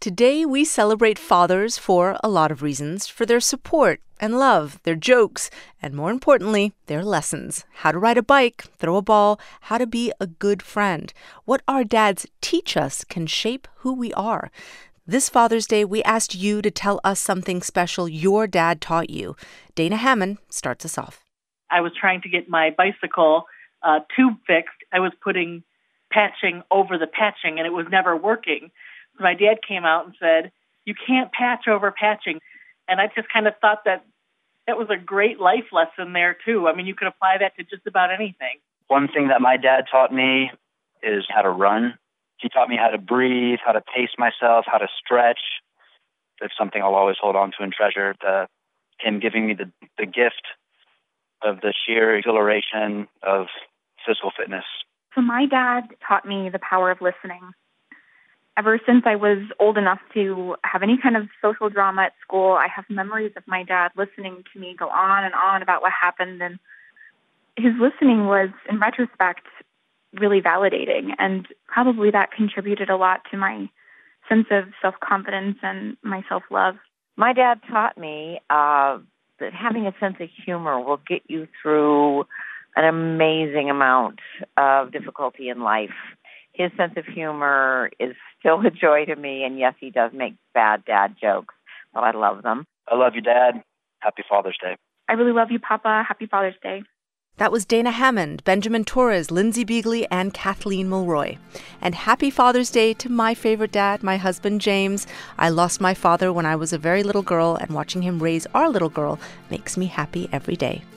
Today, we celebrate fathers for a lot of reasons, for their support and love, their jokes, and more importantly, their lessons. How to ride a bike, throw a ball, how to be a good friend. What our dads teach us can shape who we are. This Father's Day, we asked you to tell us something special your dad taught you. Dana Hammond starts us off. I was trying to get my bicycle tube fixed. I was putting patching over the patching, and it was never working. So my dad came out and said, "You can't patch over patching." And I just kind of thought that was a great life lesson there, too. I mean, you could apply that to just about anything. One thing that my dad taught me is how to run. He taught me how to breathe, how to pace myself, how to stretch. It's something I'll always hold on to and treasure. Him giving me the gift of the sheer exhilaration of physical fitness. So my dad taught me the power of listening. Ever since I was old enough to have any kind of social drama at school, I have memories of my dad listening to me go on and on about what happened. And his listening was, in retrospect, really validating. And probably that contributed a lot to my sense of self-confidence and my self-love. My dad taught me that having a sense of humor will get you through an amazing amount of difficulty in life. His sense of humor is still a joy to me, and yes, he does make bad dad jokes, but I love them. I love you, Dad. Happy Father's Day. I really love you, Papa. Happy Father's Day. That was Dana Hammond, Benjamin Torres, Lindsay Beagley, and Kathleen Mulroy. And happy Father's Day to my favorite dad, my husband, James. I lost my father when I was a very little girl, and watching him raise our little girl makes me happy every day.